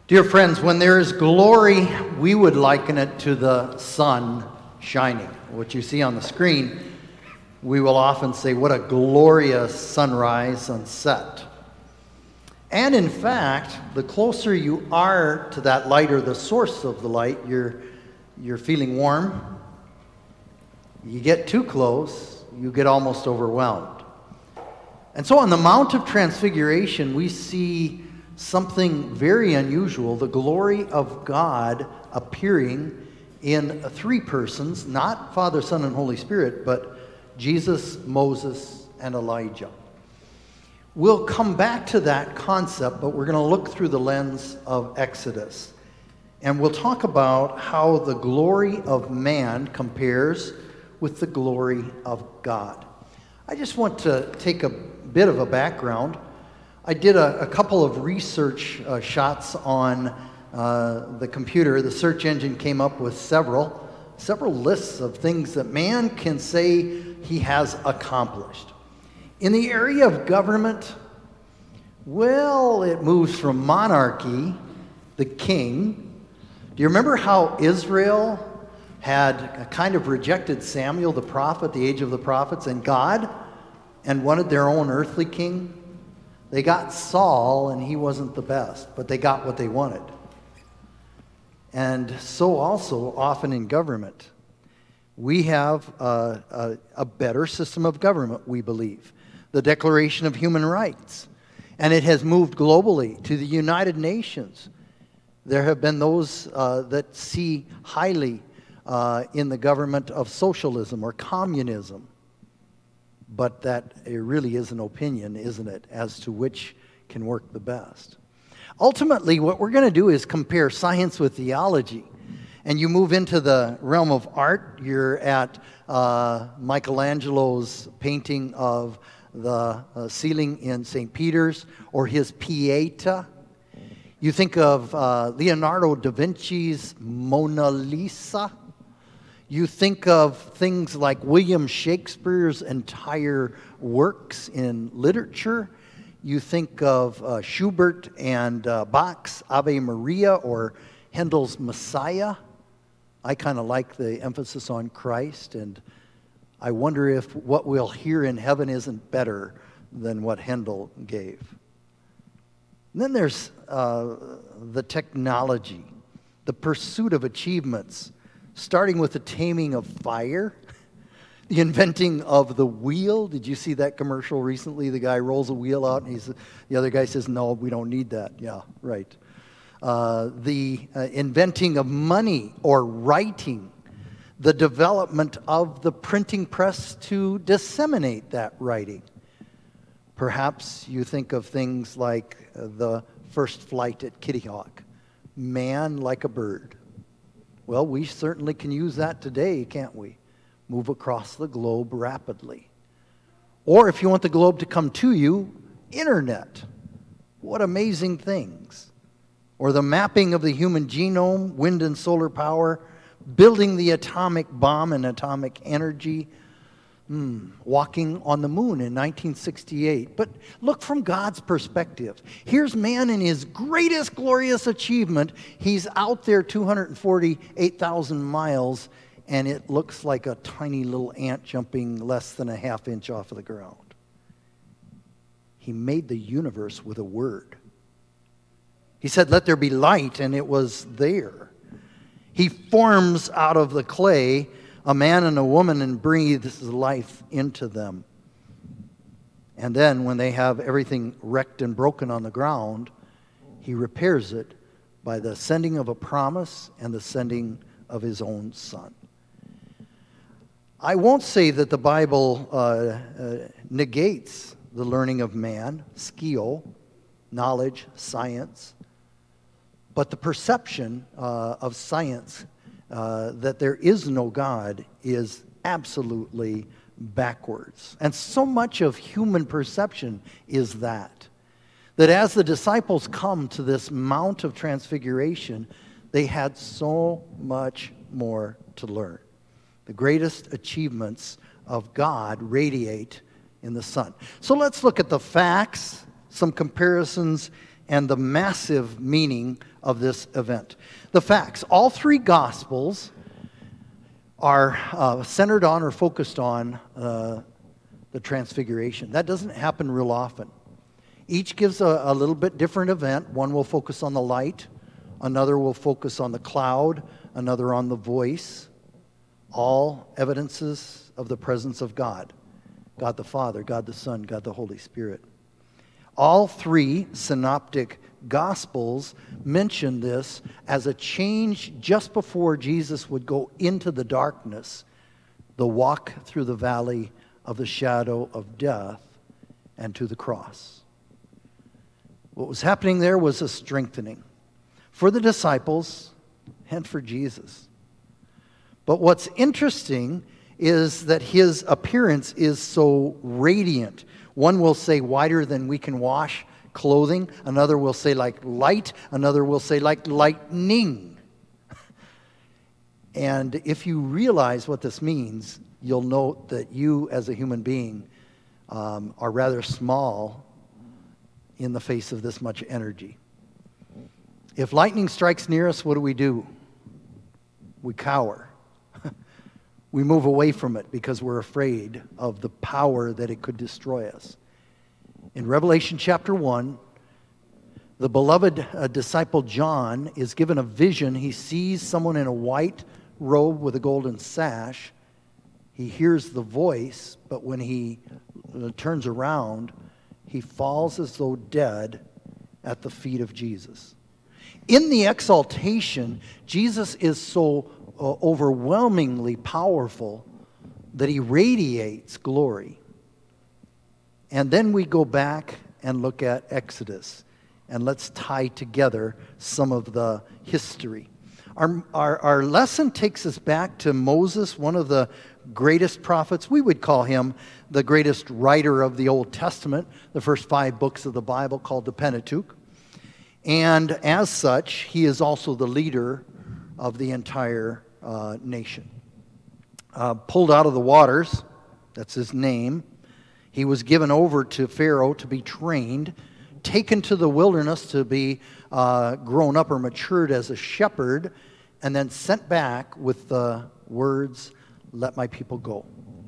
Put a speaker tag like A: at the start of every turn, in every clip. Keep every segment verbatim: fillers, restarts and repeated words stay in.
A: Dear friends, when there is glory, we would liken it to the sun shining. What you see on the screen, we will often say, what a glorious sunrise, sunset. And in fact, the closer you are to that light or the source of the light, you're, you're feeling warm. You get too close, you get almost overwhelmed. And so on the Mount of Transfiguration, we see something very unusual, the glory of God appearing in three persons, not Father, Son, and Holy Spirit, but Jesus, Moses, and Elijah. We'll come back to that concept, but we're going to look through the lens of Exodus. And we'll talk about how the glory of man compares with the glory of God. I just want to take a bit of a background. I did a, a couple of research uh, shots on uh, the computer. The search engine came up with several, several lists of things that man can say he has accomplished. In the area of government, well, it moves from monarchy, the king. Do you remember how Israel had kind of rejected Samuel the prophet, the age of the prophets, and God, and wanted their own earthly king? They got Saul, and he wasn't the best, but they got what they wanted. And so also, often in government, we have a, a, a better system of government, we believe. The Declaration of Human Rights. And it has moved globally to the United Nations. There have been those uh, that see highly uh, in the government of socialism or communism. But that it really is an opinion, isn't it, as to which can work the best. Ultimately, what we're going to do is compare science with theology. And you move into the realm of art. You're at uh, Michelangelo's painting of the uh, ceiling in Saint Peter's, or his Pieta. You think of uh, Leonardo da Vinci's Mona Lisa. You think of things like William Shakespeare's entire works in literature. You think of uh, Schubert and uh, Bach's Ave Maria or Handel's Messiah. I kind of like the emphasis on Christ, and I wonder if what we'll hear in heaven isn't better than what Handel gave. And then there's uh, the technology, the pursuit of achievements, starting with the taming of fire, the inventing of the wheel. Did you see that commercial recently? The guy rolls a wheel out, and he's, the other guy says, no, we don't need that. Yeah, right. Uh, the uh, inventing of money or writing, the development of the printing press to disseminate that writing. Perhaps you think of things like uh, the first flight at Kitty Hawk, man like a bird. Well, we certainly can use that today, can't we? Move across the globe rapidly. Or if you want the globe to come to you, internet. What amazing things. Or the mapping of the human genome, wind and solar power, building the atomic bomb and atomic energy, hmm, walking on the moon in nineteen sixty-eight. But look from God's perspective. Here's man in his greatest glorious achievement. He's out there two hundred forty-eight thousand miles, and it looks like a tiny little ant jumping less than a half inch off of the ground. He made the universe with a word. He said, let there be light, and it was there. He forms out of the clay a man and a woman and breathes life into them. And then when they have everything wrecked and broken on the ground, he repairs it by the sending of a promise and the sending of his own son. I won't say that the Bible uh, uh, negates the learning of man, skill, knowledge, science, but the perception uh, of science uh, that there is no God is absolutely backwards. And so much of human perception is that. That as the disciples come to this Mount of Transfiguration, they had so much more to learn. The greatest achievements of God radiate in the Son. So let's look at the facts, some comparisons, and the massive meaning of this event. The facts. All three Gospels are uh, centered on or focused on uh, the Transfiguration. That doesn't happen real often. Each gives a, a little bit different event. One will focus on the light. Another will focus on the cloud. Another on the voice. All evidences of the presence of God. God the Father, God the Son, God the Holy Spirit. All three synoptic Gospels mention this as a change just before Jesus would go into the darkness, the walk through the valley of the shadow of death, and to the cross. What was happening there was a strengthening for the disciples and for Jesus. But what's interesting is that his appearance is so radiant. One will say whiter than we can wash clothing. Another will say like light. Another will say like lightning. And if you realize what this means, you'll note that you as a human being um, are rather small in the face of this much energy. If lightning strikes near us, what do we do? We cower. We move away from it because we're afraid of the power that it could destroy us. In Revelation chapter one, the beloved uh, disciple John is given a vision. He sees someone in a white robe with a golden sash. He hears the voice, but when he uh, turns around, he falls as though dead at the feet of Jesus. In the exaltation, Jesus is so uh, overwhelmingly powerful that he radiates glory. And then we go back and look at Exodus, and let's tie together some of the history. Our, our, our lesson takes us back to Moses, one of the greatest prophets. We would call him the greatest writer of the Old Testament, the first five books of the Bible called the Pentateuch. And as such, he is also the leader of the entire uh, nation. Uh, pulled out of the waters, that's his name. He was given over to Pharaoh to be trained, taken to the wilderness to be uh, grown up or matured as a shepherd, and then sent back with the words, "Let my people go."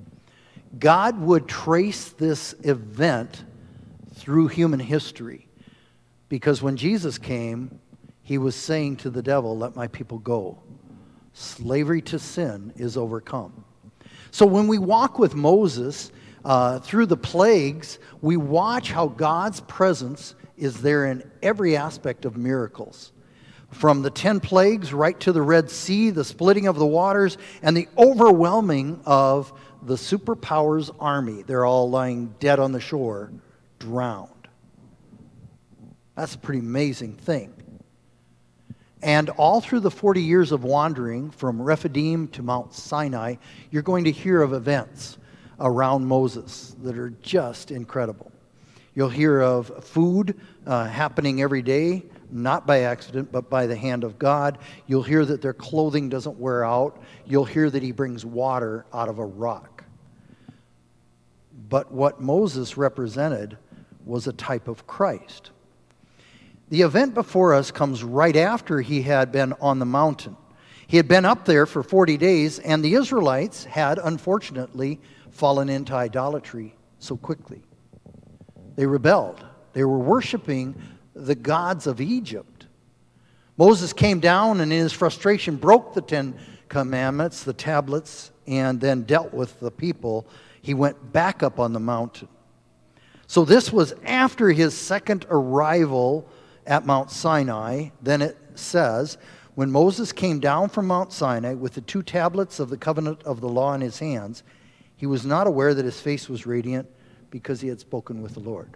A: God would trace this event through human history. Because when Jesus came, he was saying to the devil, "Let my people go." Slavery to sin is overcome. So when we walk with Moses uh, through the plagues, we watch how God's presence is there in every aspect of miracles. From the ten plagues right to the Red Sea, the splitting of the waters, and the overwhelming of the superpowers army. They're all lying dead on the shore, drowned. That's a pretty amazing thing. And all through the forty years of wandering from Rephidim to Mount Sinai, you're going to hear of events around Moses that are just incredible. You'll hear of food uh, happening every day, not by accident, but by the hand of God. You'll hear that their clothing doesn't wear out. You'll hear that he brings water out of a rock. But what Moses represented was a type of Christ. The event before us comes right after he had been on the mountain. He had been up there for forty days, and the Israelites had, unfortunately, fallen into idolatry so quickly. They rebelled. They were worshiping the gods of Egypt. Moses came down and in his frustration broke the Ten Commandments, the tablets, and then dealt with the people. He went back up on the mountain. So this was after his second arrival at Mount Sinai. Then it says, when Moses came down from Mount Sinai with the two tablets of the covenant of the law in his hands, he was not aware that his face was radiant because he had spoken with the Lord.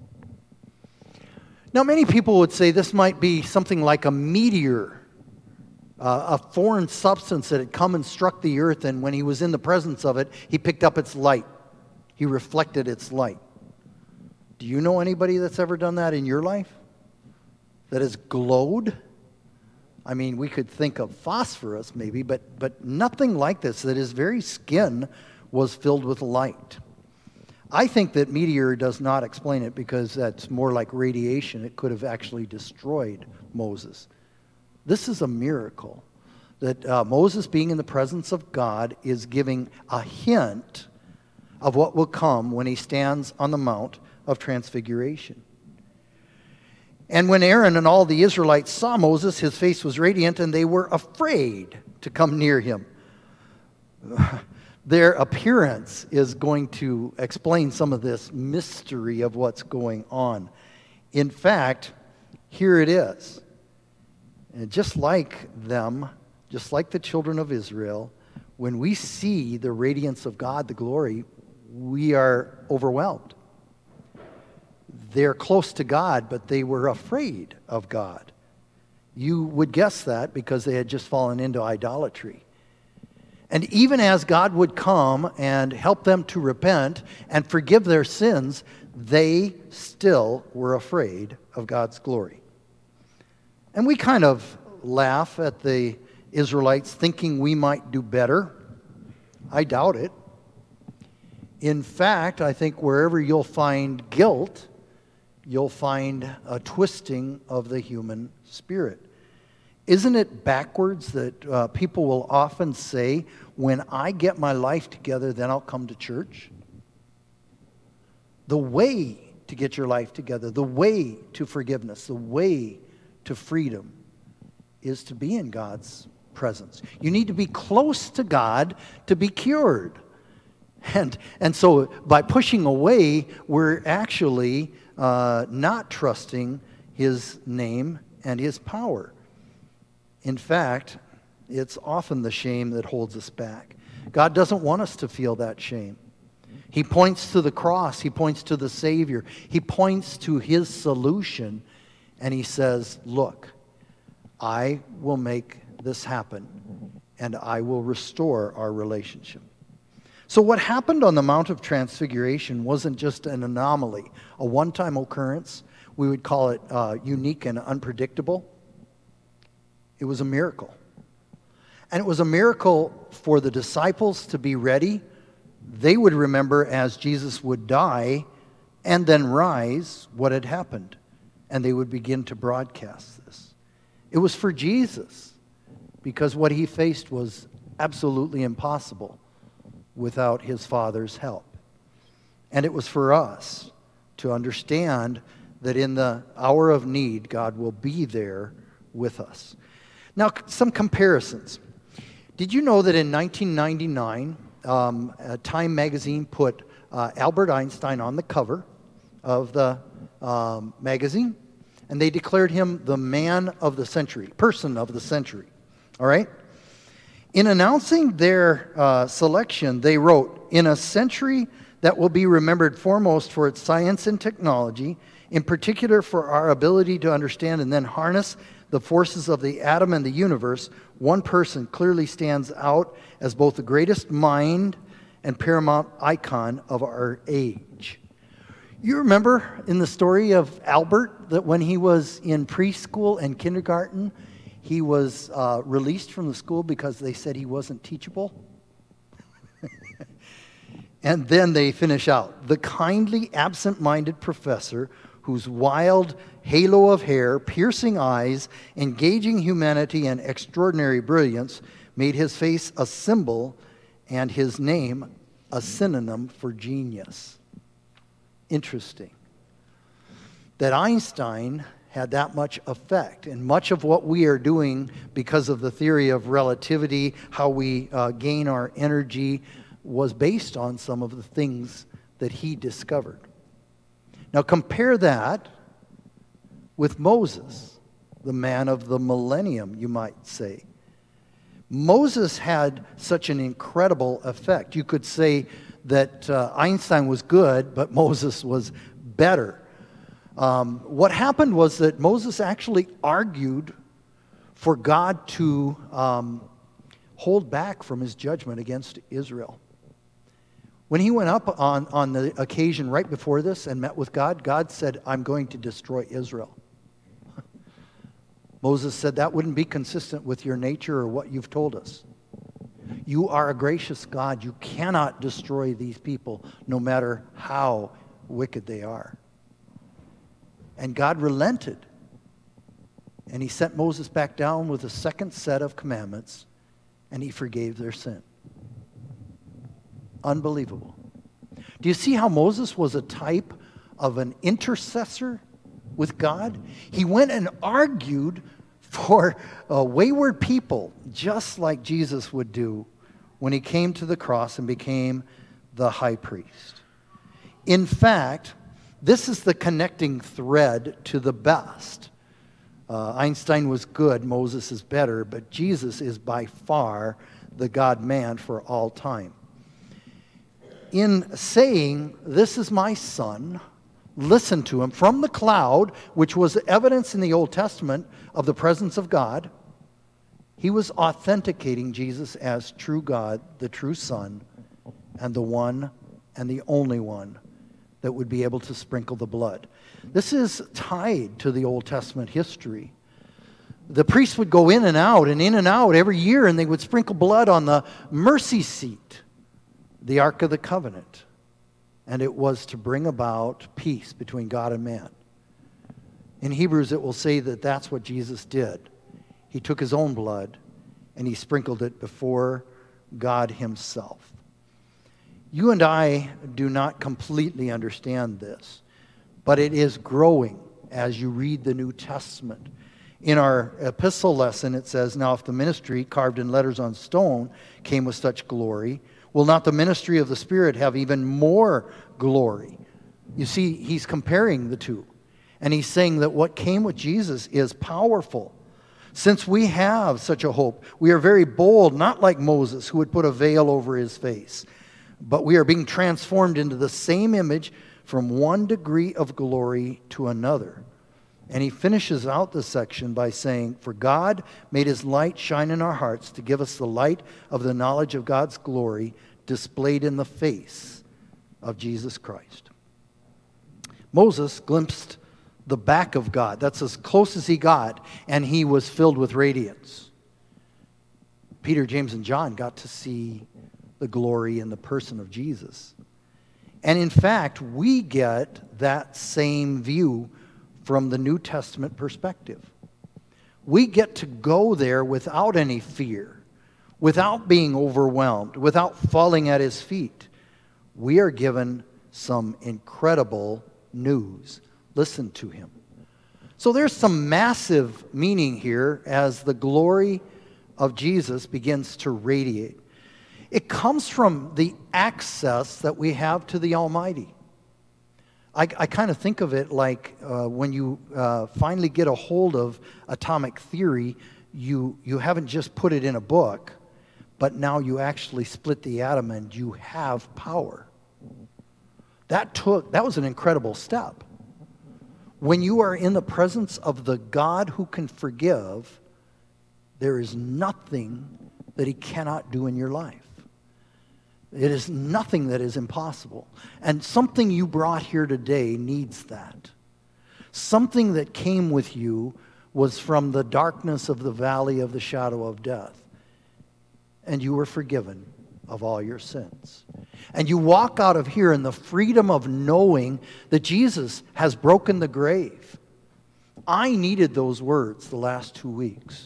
A: Now, many people would say this might be something like a meteor, uh, a foreign substance that had come and struck the earth, and when he was in the presence of it, he picked up its light. He reflected its light. Do you know anybody that's ever done that in your life? That has glowed? I mean, we could think of phosphorus maybe, but, but nothing like this, that his very skin was filled with light. I think that meteor does not explain it because that's more like radiation. It could have actually destroyed Moses. This is a miracle that uh, Moses, being in the presence of God, is giving a hint of what will come when he stands on the Mount of Transfiguration. And when Aaron and all the Israelites saw Moses, his face was radiant, and they were afraid to come near him. Their appearance is going to explain some of this mystery of what's going on. In fact, here it is. And just like them, just like the children of Israel, when we see the radiance of God, the glory, we are overwhelmed. They're close to God, but they were afraid of God. You would guess that because they had just fallen into idolatry. And even as God would come and help them to repent and forgive their sins, they still were afraid of God's glory. And we kind of laugh at the Israelites thinking we might do better. I doubt it. In fact, I think wherever you'll find guilt, you'll find a twisting of the human spirit. Isn't it backwards that uh, people will often say, when I get my life together, then I'll come to church? The way to get your life together, the way to forgiveness, the way to freedom is to be in God's presence. You need to be close to God to be cured. And, and so by pushing away, we're actually uh, not trusting His name and His power. In fact, it's often the shame that holds us back. God doesn't want us to feel that shame. He points to the cross. He points to the Savior. He points to His solution, and He says, look, I will make this happen, and I will restore our relationship. So what happened on the Mount of Transfiguration wasn't just an anomaly, a one-time occurrence. We would call it uh, unique and unpredictable. It was a miracle. And it was a miracle for the disciples to be ready. They would remember as Jesus would die and then rise what had happened. And they would begin to broadcast this. It was for Jesus because what He faced was absolutely impossible without His Father's help. And it was for us to understand that in the hour of need, God will be there with us. Now, some comparisons. Did you know that in nineteen ninety-nine, um, Time magazine put uh, Albert Einstein on the cover of the um, magazine, and they declared him the man of the century, person of the century, all right? In announcing their uh, selection, they wrote, in a century that will be remembered foremost for its science and technology, in particular for our ability to understand and then harness the forces of the atom and the universe, one person clearly stands out as both the greatest mind and paramount icon of our age. You remember in the story of Albert that when he was in preschool and kindergarten, he was uh, released from the school because they said he wasn't teachable? And then they finish out, the kindly absent-minded professor whose wild halo of hair, piercing eyes, engaging humanity, and extraordinary brilliance made his face a symbol and his name a synonym for genius. Interesting. That Einstein had that much effect, and much of what we are doing because of the theory of relativity, how we uh, gain our energy, was based on some of the things that he discovered. Now compare that with Moses, the man of the millennium, you might say. Moses had such an incredible effect. You could say that uh, Einstein was good, but Moses was better. Um, what happened was that Moses actually argued for God to um, hold back from His judgment against Israel. When he went up on, on the occasion right before this and met with God, God said, I'm going to destroy Israel. Moses said, that wouldn't be consistent with your nature or what you've told us. You are a gracious God. You cannot destroy these people, no matter how wicked they are. And God relented. And he sent Moses back down with a second set of commandments, and he forgave their sin. Unbelievable. Do you see how Moses was a type of an intercessor with God? He went and argued for uh, wayward people, just like Jesus would do when he came to the cross and became the high priest. In fact, this is the connecting thread to the best. Uh, Einstein was good, Moses is better, but Jesus is by far the God-man for all time. In saying, "This is my son," listen to him, from the cloud, which was evidence in the Old Testament of the presence of God, he was authenticating Jesus as true God, the true Son, and the one and the only one that would be able to sprinkle the blood. This is tied to the Old Testament history. The priests would go in and out and in and out every year, and they would sprinkle blood on the mercy seat, the Ark of the Covenant. And it was to bring about peace between God and man. In Hebrews, it will say that that's what Jesus did. He took his own blood and he sprinkled it before God himself. You and I do not completely understand this, but it is growing as you read the New Testament. In our epistle lesson, it says, "Now if the ministry carved in letters on stone came with such glory, will not the ministry of the Spirit have even more glory?" You see, he's comparing the two. And he's saying that what came with Jesus is powerful. Since we have such a hope, we are very bold, not like Moses, who would put a veil over his face. But we are being transformed into the same image from one degree of glory to another. And he finishes out the section by saying, "For God made his light shine in our hearts to give us the light of the knowledge of God's glory displayed in the face of Jesus Christ." Moses glimpsed the back of God. That's as close as he got, and he was filled with radiance. Peter, James, and John got to see the glory in the person of Jesus. And in fact, we get that same view from the New Testament perspective. We get to go there without any fear, without being overwhelmed, without falling at his feet. We are given some incredible news. Listen to him. So there's some massive meaning here as the glory of Jesus begins to radiate. It comes from the access that we have to the Almighty. I, I kind of think of it like uh, when you uh, finally get a hold of atomic theory, you, you haven't just put it in a book, but now you actually split the atom and you have power. That took, that was an incredible step. When you are in the presence of the God who can forgive, there is nothing that he cannot do in your life. It is nothing that is impossible. And something you brought here today needs that. Something that came with you was from the darkness of the valley of the shadow of death. And you were forgiven of all your sins. And you walk out of here in the freedom of knowing that Jesus has broken the grave. I needed those words the last two weeks.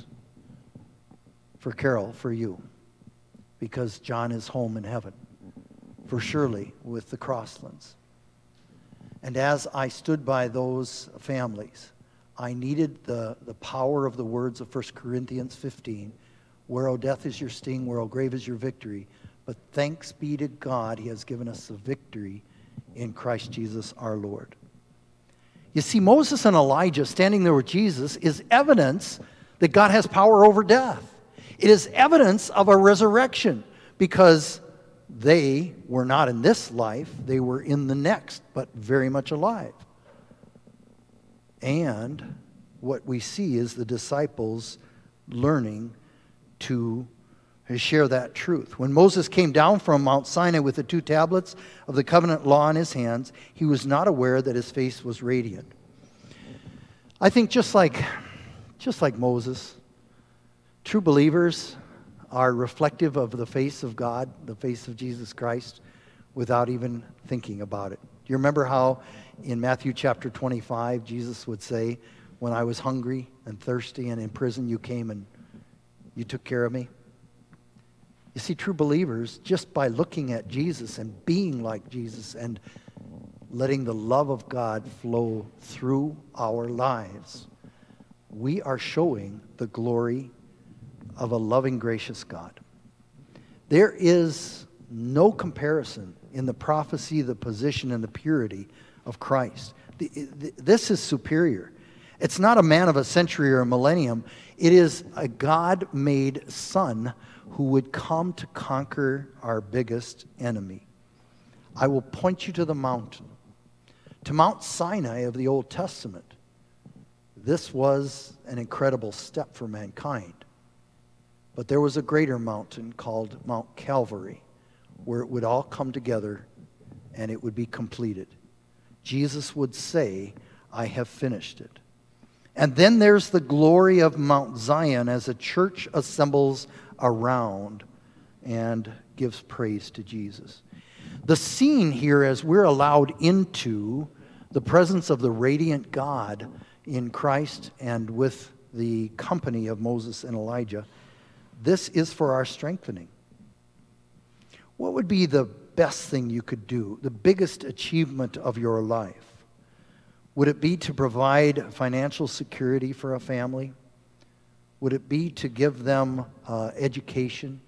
A: For Carol, for you. Because John is home in heaven. For Shirley with the Crosslands. And as I stood by those families, I needed the, the power of the words of First Corinthians fifteen. Where, O death, is your sting, where, O grave, is your victory. But thanks be to God, he has given us the victory in Christ Jesus our Lord. You see, Moses and Elijah standing there with Jesus is evidence that God has power over death. It is evidence of a resurrection because they were not in this life, they were in the next, but very much alive. And what we see is the disciples learning to share that truth. When Moses came down from Mount Sinai with the two tablets of the covenant law in his hands, he was not aware that his face was radiant. I think just like, just like Moses, true believers, are reflective of the face of God, the face of Jesus Christ, without even thinking about it. Do you remember how in Matthew chapter twenty-five, Jesus would say, when I was hungry and thirsty and in prison, you came and you took care of me? You see, true believers, just by looking at Jesus and being like Jesus and letting the love of God flow through our lives, we are showing the glory of a loving, gracious God. There is no comparison in the prophecy, the position, and the purity of Christ. The, the, this is superior. It's not a man of a century or a millennium. It is a God-made Son who would come to conquer our biggest enemy. I will point you to the mountain, to Mount Sinai of the Old Testament. This was an incredible step for mankind. But there was a greater mountain called Mount Calvary, where it would all come together and it would be completed. Jesus would say, I have finished it. And then there's the glory of Mount Zion as a church assembles around and gives praise to Jesus. The scene here, as we're allowed into the presence of the radiant God in Christ and with the company of Moses and Elijah, this is for our strengthening. What would be the best thing you could do, the biggest achievement of your life? Would it be to provide financial security for a family? Would it be to give them uh, education,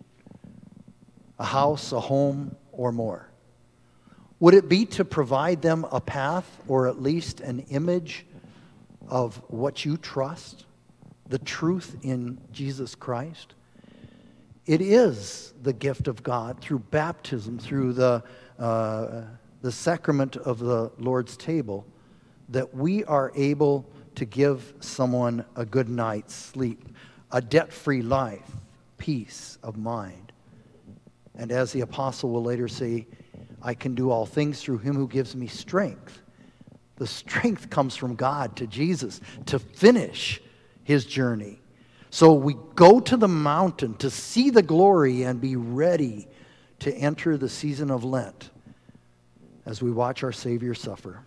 A: a house, a home, or more? Would it be to provide them a path or at least an image of what you trust, the truth in Jesus Christ? It is the gift of God through baptism, through the, uh, the sacrament of the Lord's table, that we are able to give someone a good night's sleep, a debt-free life, peace of mind. And as the apostle will later say, I can do all things through him who gives me strength. The strength comes from God to Jesus to finish his journey. So we go to the mountain to see the glory and be ready to enter the season of Lent as we watch our Savior suffer.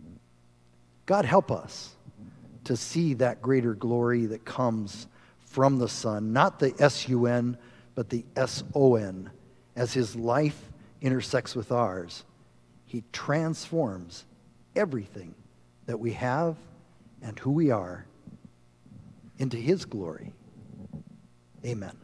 A: God help us to see that greater glory that comes from the Son, not the S U N, but the S O N. As his life intersects with ours, he transforms everything that we have and who we are into his glory. Amen.